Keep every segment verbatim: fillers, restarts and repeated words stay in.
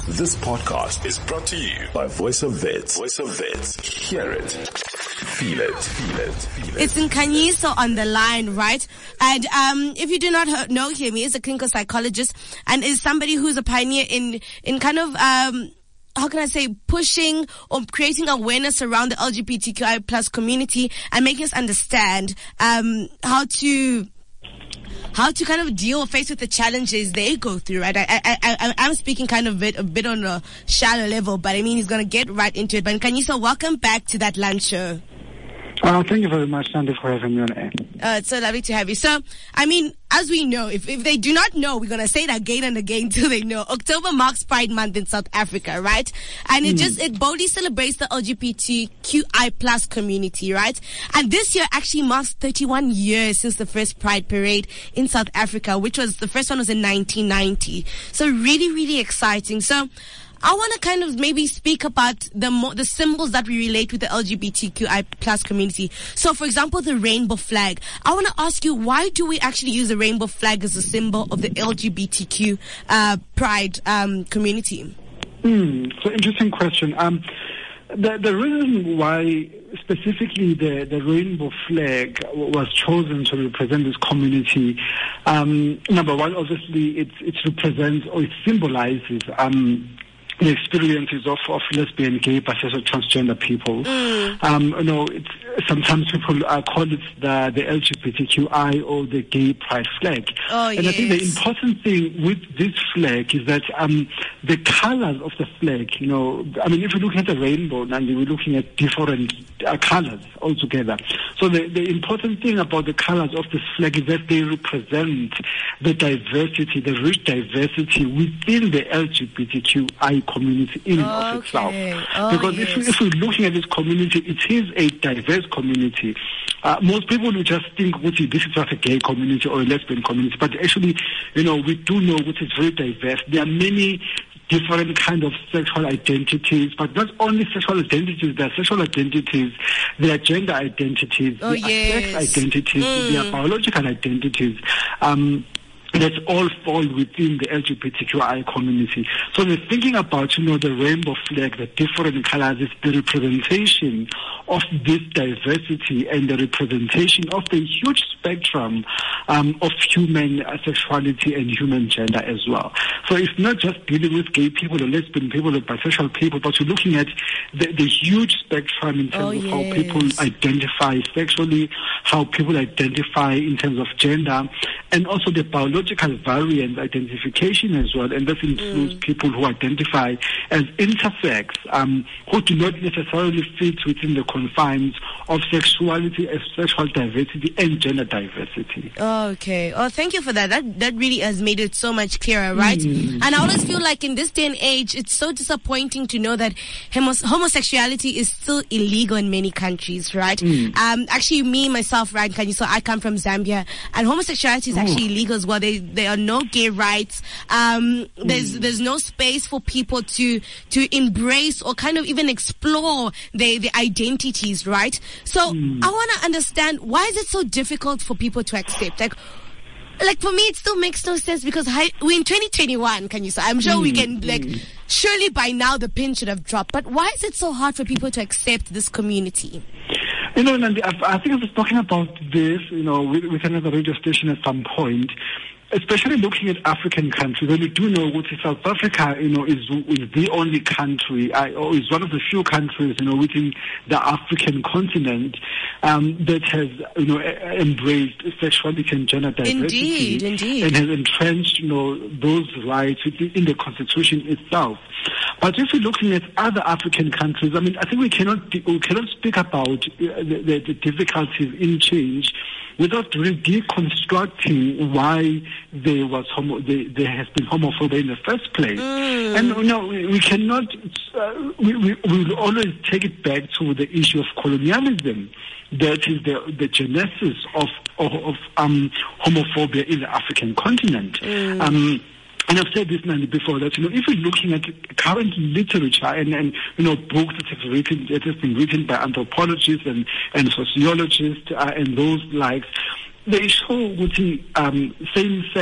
This podcast is brought to you by Voice of Wits. Voice of Wits. Hear it. Feel it. Feel it. Feel it. It's Nkanyiso on the line, right? And um, if you do not he- know him, he is a clinical psychologist and is somebody who's a pioneer in, in kind of... Um, how can I say, pushing or creating awareness around the L G B T Q I plus community and making us understand um, how to how to kind of deal or face with the challenges they go through, right? I, I, I, I'm speaking kind of bit, a bit on a shallow level, but I mean, he's going to get right into it. But Nkanyiso, welcome back to That Lunch Show. Uh, thank you very much, Sandy, for having me on air. Uh, it's so lovely to have you. So, I mean, as we know, if, if they do not know, we're going to say it again and again till they know. October marks Pride Month in South Africa, right? And it mm. just, it boldly celebrates the L G B T Q I plus community, right? And this year actually marks thirty-one years since the first Pride Parade in South Africa, which was, the first one was in nineteen ninety. So really, really exciting. So, I want to kind of maybe speak about the mo- the symbols that we relate with the L G B T Q I plus community. So, for example, the rainbow flag. I want to ask you, why do we actually use the rainbow flag as a symbol of the L G B T Q uh, pride um, community? Mm, so, interesting question. Um, the the reason why specifically the, the rainbow flag was chosen to represent this community, um, number one, obviously, it it represents or it symbolizes Um, the experiences of, of lesbian, gay, bisexual, transgender people. Mm. Um, you know, it's, sometimes people uh, call it the, the L G B T Q I or the gay pride flag. Oh, and yes. I think the important thing with this flag is that um, the colors of the flag, you know, I mean, if you're looking at the rainbow, and we're looking at different uh, colors altogether. So the, the important thing about the colors of this flag is that they represent the diversity, the rich diversity within the L G B T Q I community in and okay. of itself. Oh, because yes. if, we, if we're looking at this community, it is a diverse community. Uh, most people will just think, which is this is just a gay community or a lesbian community, but actually, you know, we do know which is very diverse. There are many different kind of sexual identities, but not only sexual identities, there are sexual identities, there are gender identities, oh, there yes. are sex identities, mm. there are biological identities. Um, that all fall within the L G B T Q I community. So we're thinking about, you know, the rainbow flag, the different colors, is the representation of this diversity and the representation of the huge spectrum um, of human uh, sexuality and human gender as well. So it's not just dealing with gay people or lesbian people or bisexual people, but we're looking at the, the huge spectrum in terms oh, of yes. how people identify sexually, how people identify in terms of gender, and also the biological variant identification as well. And this includes mm. people who identify as intersex, um, who do not necessarily fit within the confines of sexuality, as sexual diversity, and gender diversity. Okay. Oh, thank you for that. That that really has made it so much clearer, right? Mm. And I always feel like in this day and age, it's so disappointing to know that homos- homosexuality is still illegal in many countries, right? Mm. Um, actually, me, myself, right, so I come from Zambia, and homosexuality is oh. actually illegal as well. They, there are no gay rights. Um, there's, mm. there's no space for people to, to embrace or kind of even explore their, their identities, right? So mm. I want to understand, why is it so difficult for people to accept? Like, like for me, it still makes no sense because hi, we're in twenty twenty-one, can you say? I'm sure mm. we can, like, mm. surely by now the pin should have dropped. But why is it so hard for people to accept this community? You know, Nandi, I think I was talking about this, you know, with, with another radio station at some point, especially looking at African countries. And we do know what South Africa, you know, is, is the only country, uh, or is one of the few countries, you know, within the African continent um, that has, you know, embraced sexuality and gender diversity. Indeed, indeed. And has entrenched, you know, those rights in the Constitution itself. But if we're looking at other African countries, I mean, I think we cannot we cannot speak about the, the, the difficulties in change without really deconstructing why there was homo, there, there has been homophobia in the first place. Mm. And you know, we, we cannot, uh, we, we, we will always take it back to the issue of colonialism. That is the, the genesis of, of, of um, homophobia in the African continent. Mm. Um, And I've said this Nandi, before that, you know, if you're looking at current literature and, and you know, books that have written, that have been written by anthropologists and, and sociologists uh, and those likes, they show what um, same-sex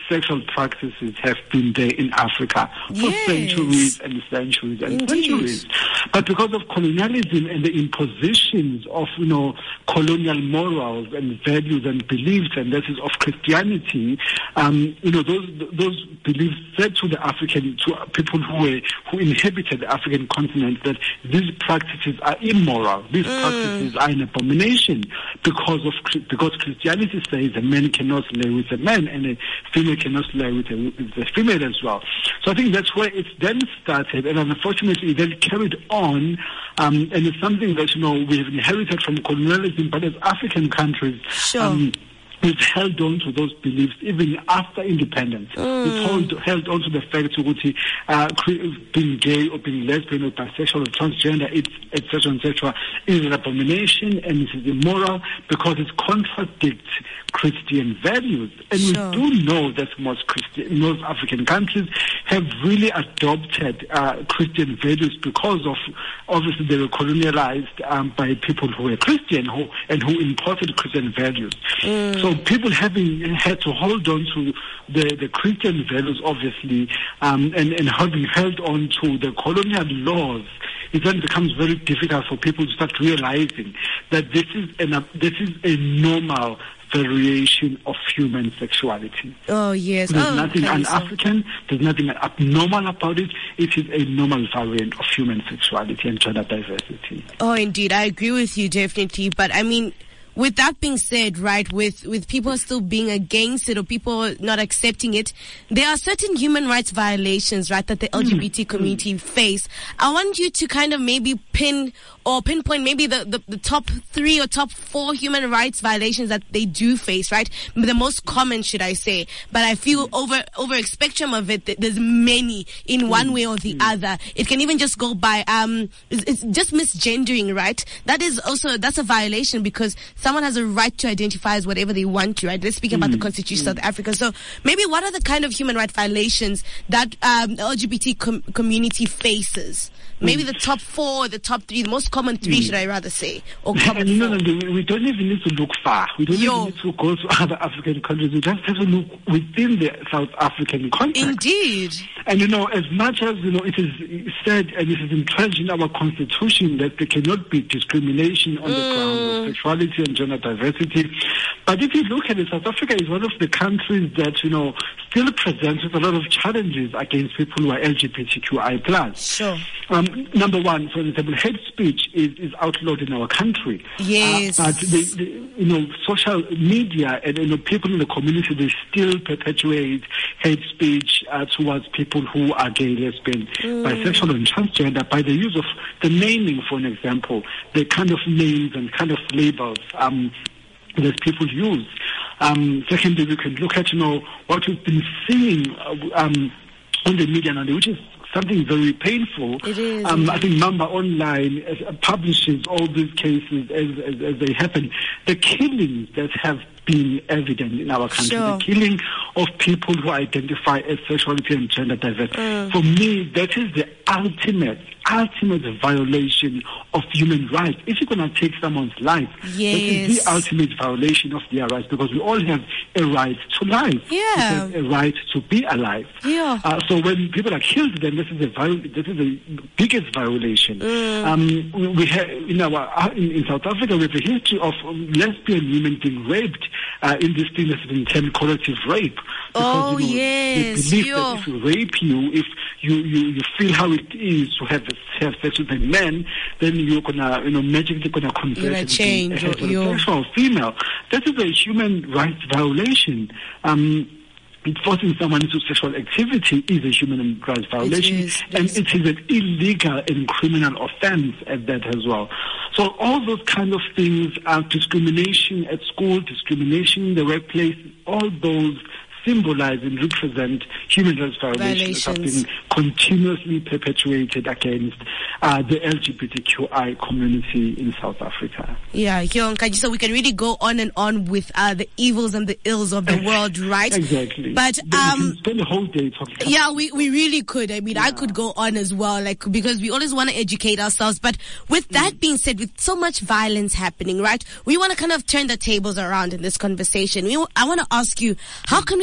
sexual practices have been there in Africa for Yes. centuries and centuries and Indeed. centuries. But because of colonialism and the impositions of, you know, colonial morals and values and beliefs, and that is of Christianity, um, you know, those those beliefs said to the African, to people who were, who inhabited the African continent, that these practices are immoral. These Mm. practices are an abomination because of because Christianity says a man cannot lay with a man and a female cannot lay with a, with a female as well. So I think that's where it then started, and unfortunately it then carried on, um, and it's something that, you know, we've inherited from colonialism, but as African countries, Sure. um, we've held on to those beliefs even after independence. Mm. We've held, held on to the fact that uh, being gay or being lesbian or bisexual or transgender, et cetera, et cetera, is an abomination and it is immoral because it contradicts Christian values. And Sure. we do know that most Christian, most African countries have really adopted uh, Christian values because of, obviously, they were colonialized um, by people who were Christian who, and who imported Christian values. Mm. So people having had to hold on to the, the Christian values, obviously, um, and, and having held on to the colonial laws, it then becomes very difficult for people to start realizing that this is an, uh, this is a normal variation of human sexuality. Oh, yes. There's oh, nothing okay, so- un-African, there's nothing abnormal about it. It is a normal variant of human sexuality and gender diversity. Oh, indeed. I agree with you, definitely. But I mean, with that being said, right, with, with people still being against it or people not accepting it, there are certain human rights violations, right, that the L G B T community face. I want you to kind of maybe pin or pinpoint maybe the, the, the top three or top four human rights violations that they do face, right? The most common, should I say. But I feel over, over a spectrum of it, there's many in one way or the other. It can even just go by, um, it's, it's just misgendering, right? That is also, that's a violation because someone has a right to identify as whatever they want to, right? Let's speak about the Constitution of South Africa. So maybe what are the kind of human rights violations that um, the L G B T com- community faces? Maybe the top four, the top three, the most common three, should I rather say? Or common And no, four. no, no, we don't even need to look far. We don't Yo. even need to go to other African countries. We just have to look within the South African context. Indeed. And, you know, as much as, you know, it is said and it is entrenched in our constitution that there cannot be discrimination on the grounds of sexuality and gender diversity. But if you look at it, South Africa is one of the countries that, you know, still presents with a lot of challenges against people who are L G B T Q I plus. Sure. Um, number one, for example, hate speech is, is outlawed in our country. Yes. Uh, but the, the, you know, social media and, you know, people in the community, they still perpetuate hate speech uh, towards people who are gay, lesbian, Mm. bisexual, and transgender by the use of the naming, for an example, the kind of names and kind of labels um, that people use. Um, secondly, we can look at, you know, what we've been seeing uh, um, on the media now, which is something very painful. It is, Um, I indeed. think Mamba Online uh, publishes all these cases as, as, as they happen. The killings that have been evident in our country, Sure. the killing of people who identify as sexuality and gender diverse. Mm. For me, that is the ultimate, ultimate violation of human rights. If you're going to take someone's life, that is Yes. the ultimate violation of their rights, because we all have a right to life. Yeah. We have a right to be alive. Yeah. Uh, so when people are killed, then this is a viol- this is the biggest violation. Mm. Um, we, we have in our uh, in, in South Africa, we have a history of um, lesbian women being raped uh, in this thing that's been termed collective rape. Oh, you know, yes, they believe yo. that if we rape you, if you, you, you feel how it is to have have sex with a man, then you're gonna you know magically gonna convert You're gonna into change, a or you- heterosexual female. That is a human rights violation. Um, Forcing someone into sexual activity is a human rights violation, is, it and is. it is an illegal and criminal offense at that as well. So all those kind of things, uh, discrimination at school, discrimination in the workplace, all those symbolize and represent human rights violations that have Violations. been continuously perpetuated against uh, the L G B T Q I community in South Africa. Yeah, Yonka, so we can really go on and on with uh, the evils and the ills of the world, right? Exactly. But Then we um, can spend a whole day talking about yeah, we, we really could. I mean, I could go on as well, like, because we always want to educate ourselves. But with that being said, with so much violence happening, right, we want to kind of turn the tables around in this conversation. We, I want to ask you, how can we I,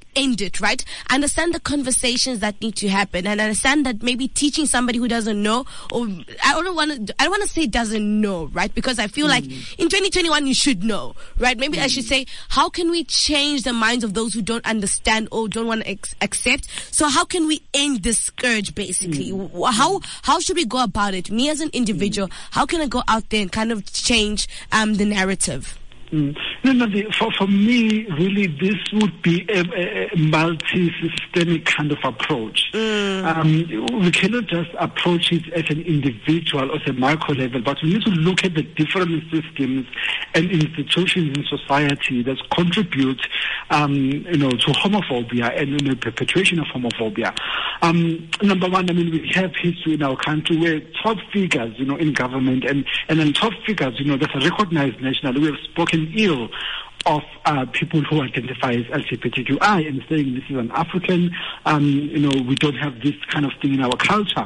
end it, right? Understand the conversations that need to happen, and understand that maybe teaching somebody who doesn't know, or I don't want to, I don't want to say doesn't know, right? Because I feel mm. like in twenty twenty-one you should know, right? Maybe mm. I should say, how can we change the minds of those who don't understand or don't want to ex- accept? So how can we end this scourge, basically? Mm. How how should we go about it? Me as an individual, mm. how can I go out there and kind of change um, the narrative? Mm. No, no. The, for for me, really, this would be a, a, a multi-systemic kind of approach. Mm. Um, we cannot just approach it at an individual or at a micro level, but we need to look at the different systems and institutions in society that contribute, um, you know, to homophobia and you know, perpetuation of homophobia. Um, number one, I mean, we have history in our country where top figures, you know, in government and and then top figures, you know, that are recognized nationally, we have spoken ill of uh, people who identify as L G B T Q I and saying this is an African, um, you know, we don't have this kind of thing in our culture.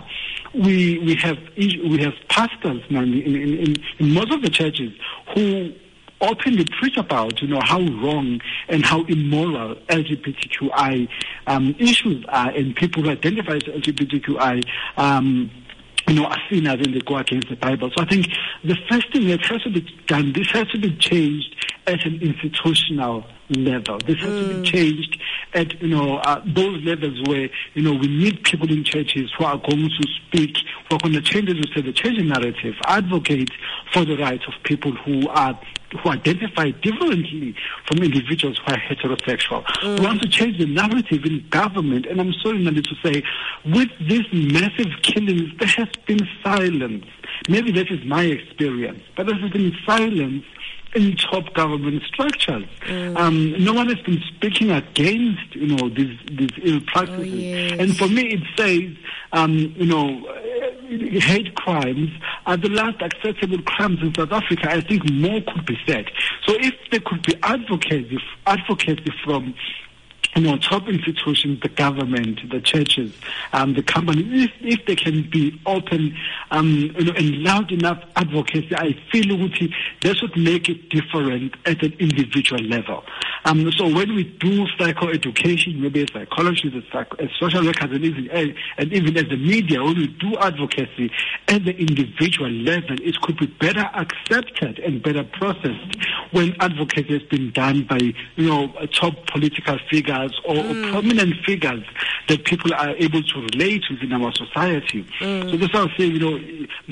We we have we have pastors now in, in, in, in most of the churches who openly preach about, you know, how wrong and how immoral L G B T Q I um, issues are, and people who identify as L G B T Q I um, you know, are seen as when they go against the Bible. So I think the first thing that has to be done, this has to be changed at an institutional level. This has mm. to be changed at, you know, uh, those levels where, you know, we need people in churches who are going to speak, who are going to change, as you said, the change narrative, advocate for the rights of people who are who identify differently from individuals who are heterosexual. Mm. We want to change the narrative in government, and I'm sorry, Nandi, to say, with these massive killings, there has been silence. Maybe that is my experience, but there has been silence in top government structures. Mm. Um, no one has been speaking against, you know, these these ill practices. Oh, yes. And for me, it says, um, you know, hate crimes are the last acceptable crimes in South Africa. I think more could be said. So if there could be advocacy, advocacy from, you know, top institutions, the government, the churches, um, the companies, if, if they can be open, um, you know, and loud enough advocacy, I feel that should make it different at an individual level. Um, so when we do psychoeducation, maybe as psychologists, as, psych- as social workers, and even, and even as the media, when we do advocacy at the individual level, it could be better accepted and better processed when advocacy has been done by, you know, top political figures or, mm. or prominent figures that people are able to relate with in our society. Mm. So that's why I say, you know,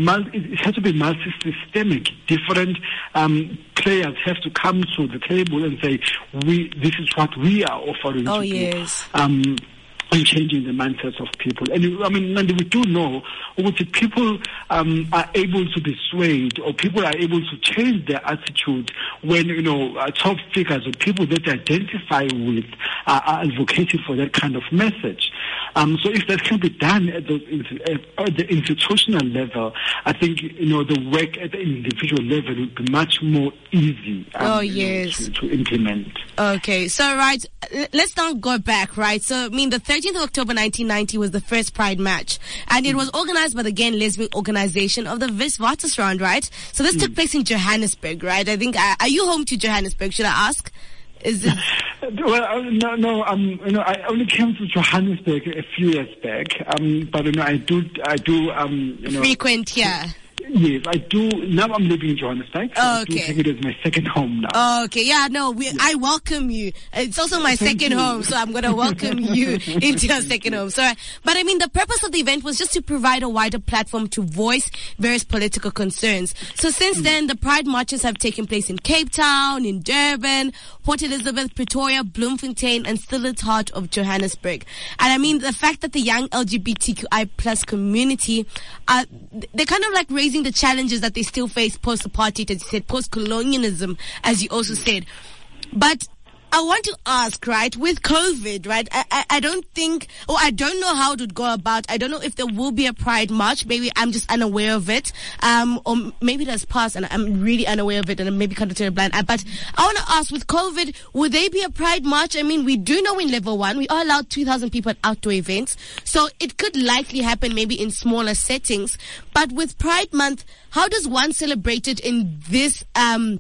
it has to be multi-systemic. Different um, players have to come to the table and say, "We, this is what we are offering oh, to yes. do." Um, and changing the mindsets of people. And I mean, and we do know that people um, are able to be swayed, or people are able to change their attitude when, you know, uh, top figures or people that they identify with uh, are advocating for that kind of message. Um, so if that can be done at the, at the institutional level, I think, you know, the work at the individual level would be much more easy um, oh, yes. know, to, to implement. Okay, so right, let's now go back, right? So, I mean, the thirteenth of October nineteen ninety was the first Pride match, and it was organized by the Gay and Lesbian Organization of the Witwatersrand, right? So this mm. took place in Johannesburg, right? I think, uh, are you home to Johannesburg, should I ask? Is it? Well, uh, no, no. Um, you know, I only came to Johannesburg a few years back. Um, but you know, I do, I do, um, you know, frequent here. Yes, I do. Now I'm living in Johannesburg. So oh, okay. I do take it as my second home now. Oh, okay. Yeah, no, we, yeah. I welcome you. It's also my Thank second you. home, so I'm going to welcome you into your second home. So, but I mean, the purpose of the event was just to provide a wider platform to voice various political concerns. So since mm. then, the Pride marches have taken place in Cape Town, in Durban, Port Elizabeth, Pretoria, Bloemfontein, and still at heart of Johannesburg. And I mean, the fact that the young L G B T Q I plus community, uh, they're kind of like raising the challenges that they still face post-apartheid, as you said, post-colonialism, as you also said. But I want to ask, right, with COVID, right, I, I, I don't think, or I don't know how it would go about. I don't know if there will be a Pride March. Maybe I'm just unaware of it. Um, or maybe it has passed and I'm really unaware of it and I'm maybe kind of terrible blind. But I want to ask, with COVID, would there be a Pride March? I mean, we do know in level one, we are allowed two thousand people at outdoor events. So it could likely happen maybe in smaller settings. But with Pride Month, how does one celebrate it in this, um,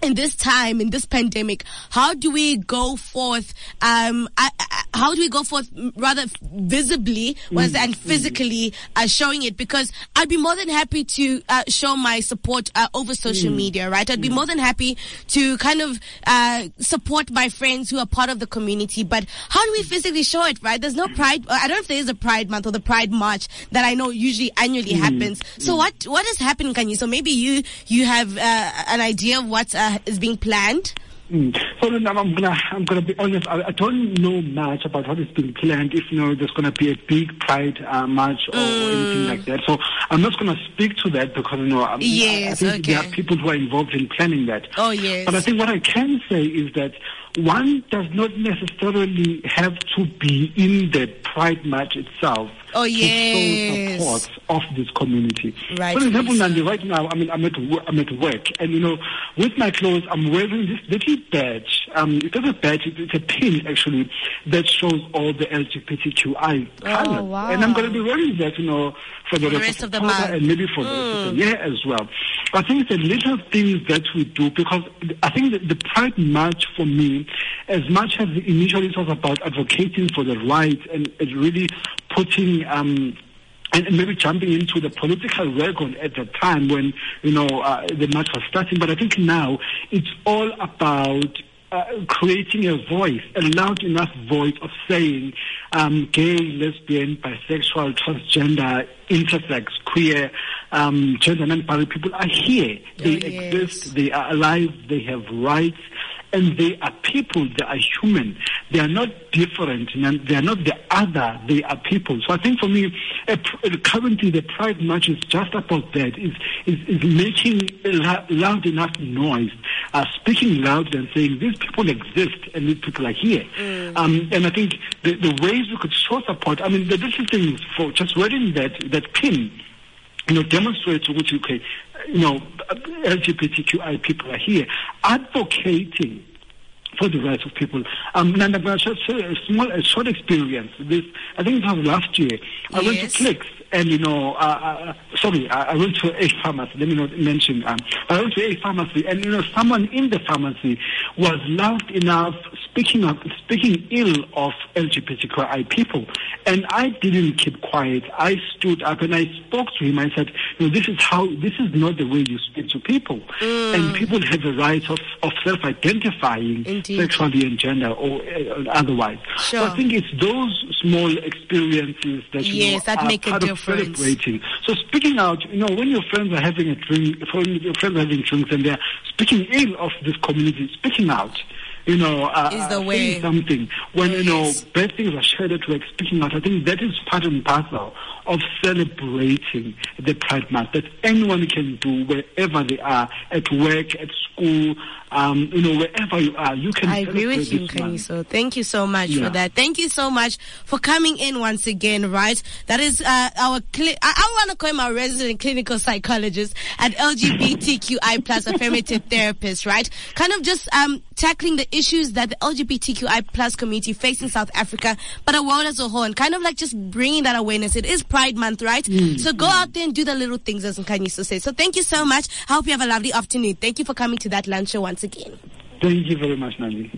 in this time, in this pandemic, how do we go forth, um, I, I, how do we go forth rather visibly was and physically uh, showing it? Because I'd be more than happy to uh, show my support uh, over social mm. media, right? I'd be mm. more than happy to kind of uh, support my friends who are part of the community. But how do we physically show it, right? There's no Pride. I don't know if there is a Pride Month or the Pride March that I know usually annually mm. happens. So mm. what what is happening, Kanye? So maybe you you have uh, an idea of what uh, is being planned? Mm. So then I'm, I'm gonna I'm gonna be honest. I, I don't know much about what is being planned. If you know there's gonna be a big Pride uh, march or mm. anything like that, so I'm not gonna speak to that because you know I'm, yes, I, I think okay. there are people who are involved in planning that. Oh yes. But I think what I can say is that one does not necessarily have to be in the Pride March itself oh, to yes. show support of this community. Right. For example, Nandi, right now, I mean, I'm at wo- I'm at work, and you know, with my clothes, I'm wearing this little badge. Um, it's not a badge; it's a pin actually that shows all the L G B T Q I colors, oh, wow. and I'm going to be wearing that, you know, for the, the rest, rest of the month month, and maybe for mm. the rest of the year as well. I think it's the little things that we do because I think that the Pride March for me, as much as initially it was about advocating for the rights and, and really putting um, and, and maybe jumping into the political wagon at the time when you know uh, the march was starting, but I think now it's all about uh, creating a voice, a loud enough voice of saying um, gay, lesbian, bisexual, transgender, intersex, queer, um, gender non-binary people are here. They oh, yes. exist. They are alive. They have rights. And they are people, they are human. They are not different, and they are not the other, they are people. So I think for me, uh, currently the Pride March is just about that, is is, is making a loud enough noise, uh, speaking loud and saying these people exist and these people are here. Mm. Um, and I think the, the ways we could show support, I mean, the little things for just wearing that, that pin, you know, demonstrates which you can, you know, L G B T Q I people are here advocating for the rights of people. Um, and I'm going to share a small, a short experience. This, I think it was last year. I yes. went to Clicks, and you know, uh, uh, sorry, I, I went to a pharmacy. Let me not mention. Um, I went to a pharmacy, and you know, someone in the pharmacy was loud enough speaking up, speaking ill of L G B T Q I people, and I didn't keep quiet. I stood up and I spoke to him. I said, you know, this is how, this is not the way you speak to people, mm. and people have the right of, of self-identifying Indeed. sexually and gender or uh, otherwise. Sure. So I think it's those small experiences that you yes, know, that are make part a of difference. Celebrating. So speaking out, you know, when your friends are having a drink, when your friends are having drinks and they're speaking ill of this community, speaking out. You know, uh, is the saying way. something. When, yes. you know, bad things are shared at work, speaking out, I think that is part and parcel of celebrating the Pride Month, that anyone can do wherever they are, at work, at school, um, you know, wherever you are, you can I agree with you, Kaniso. Thank you so much yeah. for that. Thank you so much for coming in once again, right? That is uh, our, cli- I, I want to call him our resident clinical psychologist and L G B T Q I plus affirmative therapist, right? Kind of just um tackling the issues that the L G B T Q I plus community face in South Africa, but the world as a whole, and kind of like just bringing that awareness. It is Pride Month, right? Mm. So go out there and do the little things, as Kaniso says. So thank you so much. I hope you have a lovely afternoon. Thank you for coming to that lunch show once again. Thank you very much, Nandi.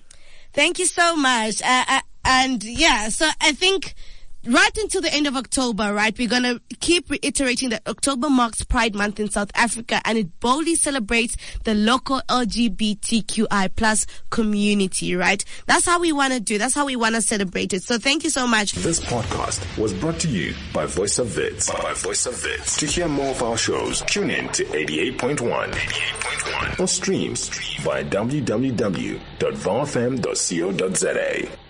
Thank you so much. Uh, uh, and yeah, so I think right until the end of October, right, we're going to keep reiterating that October marks Pride Month in South Africa, and it boldly celebrates the local L G B T Q I plus community, right? That's how we want to do. That's how we want to celebrate it. So thank you so much. This podcast was brought to you by Voice of Wits. By Voice of Wits. To hear more of our shows, tune in to eighty-eight point one. eighty-eight point one. Or stream by w w w dot v o f m dot co dot z a.